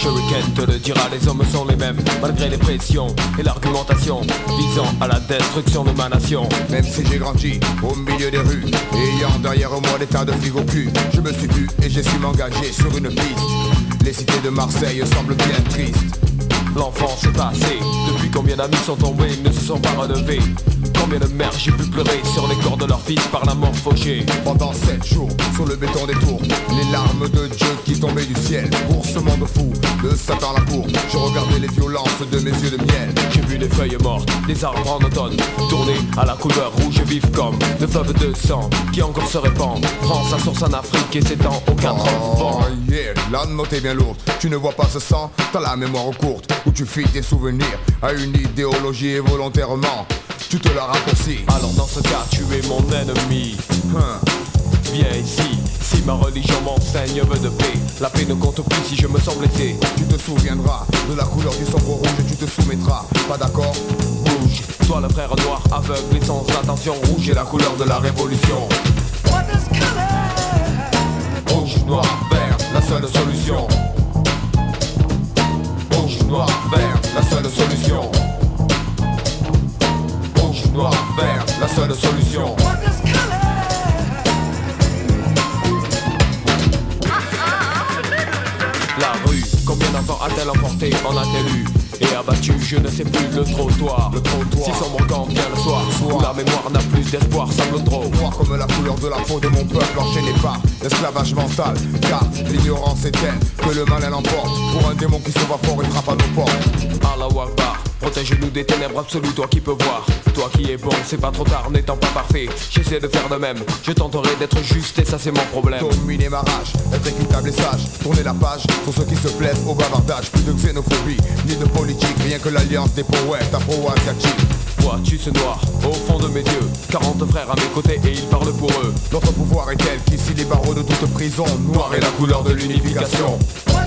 Shuriken te le dira, les hommes sont les mêmes, malgré les pressions et l'argumentation visant à la destruction de ma nation. Même si j'ai grandi au milieu des rues, ayant derrière moi des tas de frigo cul, je me suis vu et j'ai su m'engager sur une piste. Les cités de Marseille semblent bien tristes. L'enfance est passée, depuis combien d'amis sont tombés, ne se sont pas relevés. Combien de mères j'ai vu pleurer sur les corps de leurs fils par la mort fauchée. Pendant 7 jours, sur le béton des tours, les larmes de Dieu qui tombaient du ciel. Pour ce monde fou, de Satan la cour, je regardais les violences de mes yeux de miel. J'ai vu des feuilles mortes, des arbres en automne, tourner à la couleur rouge vive comme le fleuve de sang qui encore se répand. Prend sa source en Afrique et s'étend aux 4 vents. Oh yeah, la note est bien lourde. Tu ne vois pas ce sang, t'as la mémoire courte, où tu fies tes souvenirs à une idéologie et volontairement tu te la raccourcis. Alors dans ce cas tu es mon ennemi. Viens ici, si ma religion m'enseigne vœu de paix, la paix ne compte plus si je me sens blessé. Tu te souviendras de la couleur du sombre rouge et tu te soumettras. Pas d'accord? Bouge, toi le frère noir aveugle et sans attention. Rouge est la couleur de la révolution. Rouge, noir, vert, la seule solution. Rouge, noir, vert, la seule solution. Rouge, noir, vert, la seule solution. La rue, combien d'enfants a-t-elle emporté, en a-t-elle eu et abattu, je ne sais plus, le trottoir. Si sombre quand vient le soir, où la mémoire n'a plus d'espoir, semble trop noir comme la couleur de la peau de mon peuple, enchaîné par l'esclavage mental. Car l'ignorance est telle que le mal elle emporte. Pour un démon qui se va fort et frappe à nos portes. Allahu Akbar, protège-nous des ténèbres absolues, toi qui peux voir. Toi qui es bon, c'est pas trop tard, n'étant pas parfait. J'essaie de faire de même, je tenterai d'être juste et ça c'est mon problème. Dominer ma rage, être équitable et sage. Tourner la page pour ceux qui se plaisent au bavardage. Plus de xénophobie, ni de politique, rien que l'alliance des poètes afro-asiatiques. Vois-tu ce noir au fond de mes yeux, 40 frères à mes côtés et ils parlent pour eux. Notre pouvoir est tel qu'ici les barreaux de toute prison. Noir est la couleur de l'unification.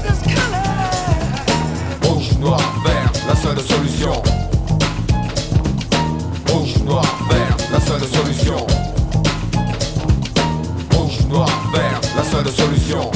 Rouge, noir, vert, la seule solution. Rouge, noir, vert, la seule solution. Rouge, noir, vert, la seule solution.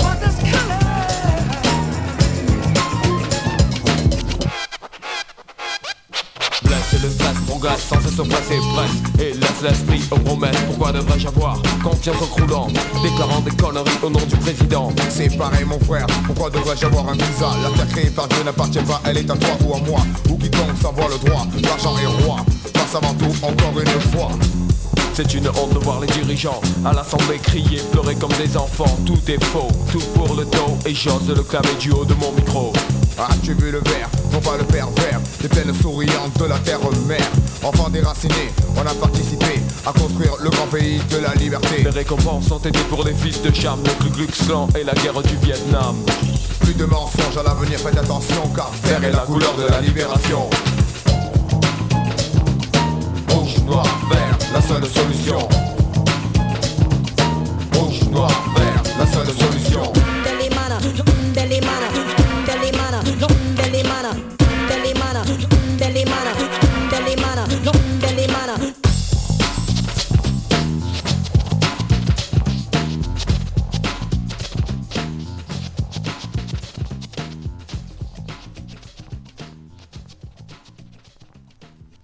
Blesse le stress, progresse sans cesse presser, presse et laisse l'esprit aux promesses. Pourquoi devrais-je avoir confiance en croulant, déclarant des conneries au nom du président? C'est pareil mon frère, pourquoi devrais-je avoir un visa? La terre créée par Dieu n'appartient pas, elle est à toi ou à moi, ou quiconque savoir le droit. L'argent est roi, passe avant tout encore une fois. C'est une honte de voir les dirigeants à l'assemblée crier, pleurer comme des enfants. Tout est faux, tout pour le dos, et j'ose le clamer du haut de mon micro. As-tu vu le verre, non pas le pervers, les peines souriantes de la terre-mère. Enfants déracinés, on a participé à construire le grand pays de la liberté. Les récompenses ont été pour les fils de Cham, le Ku Klux Klan et la guerre du Vietnam. Plus de mensonges à l'avenir, faites attention, car vert est la couleur de la libération. Rouge, noir, vert, la seule solution.